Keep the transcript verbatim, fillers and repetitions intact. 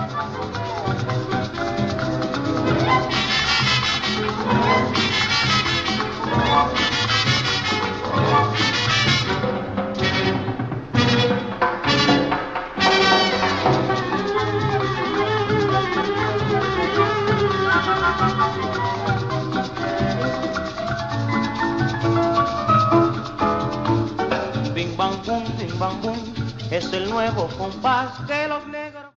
Bing bang boom, bing bang boom, es el nuevo compás que los